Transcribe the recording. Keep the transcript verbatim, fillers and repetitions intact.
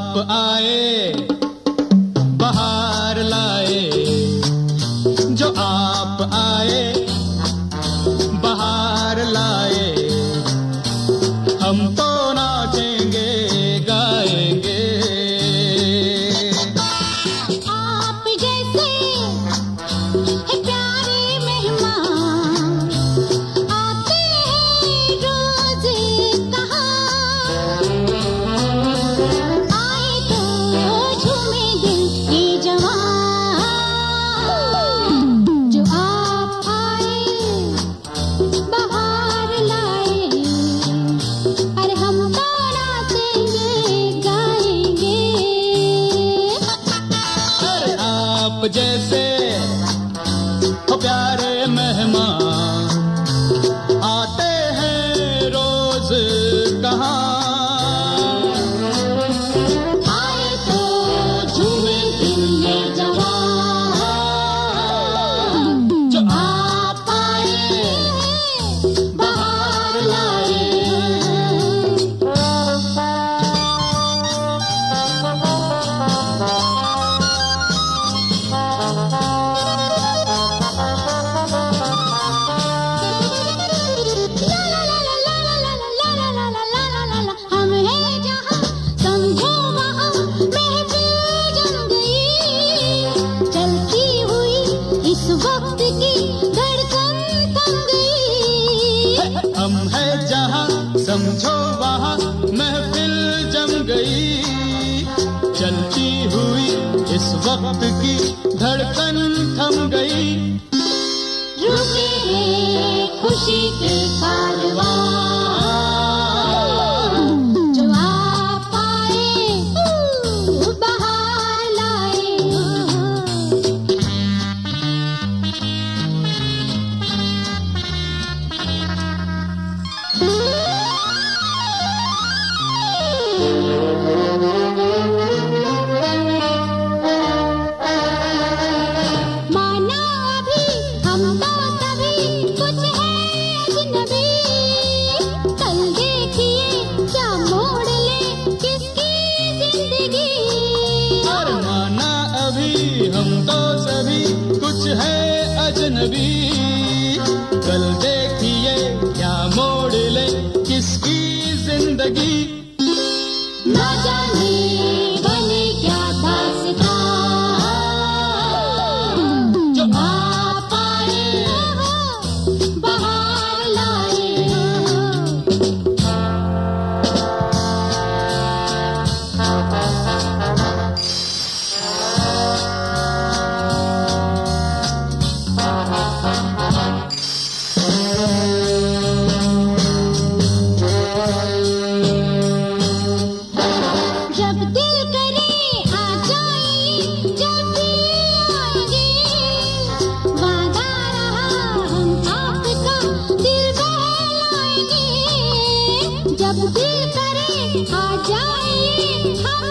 आप आए बहार लाए, जो आप आए बहार लाए, हम तो नाचेंगे गाएंगे। आप जैसे है प्यारे मेहमान आते हैं रोज कहाँ, आए तो झूमे दिल ये जवान। जो आप आए बहार लाए, अरे हम तो नाचेंगे गाएंगे। अरे आप जैसे हो प्यारे मेहमान आते हैं रोज कहाँ, आए तो झूमे दिल ये जवान। जो आप आए बहार लाए। हम हैं जहाँ समझो वहाँ महफिल जम गई, चलती हुई इस वक्त की धड़कन थम गई। हम है जहाँ समझो वहाँ महफिल जम गई, चलती हुई इस वक्त की धड़कन थम गई। रुके हैं खुशी के कारवां, जो आप आए बहार लाए। माना अभी हम तो सभी कुछ है अजनबी, कल देखिए क्या मोड़ ले किसकी जिंदगी। और माना अभी हम तो सभी कुछ है अजनबी, कल देखिए क्या मोड़ ले किसकी जिंदगी। ना जाने बने क्या दास्तां, जो आप आए बहार लाए। जब दिल करे आ जाए, जब भी आएंगे, वादा रहा हम आपका दिल बहलाएंगे। जब दिल करे आ जाए, हम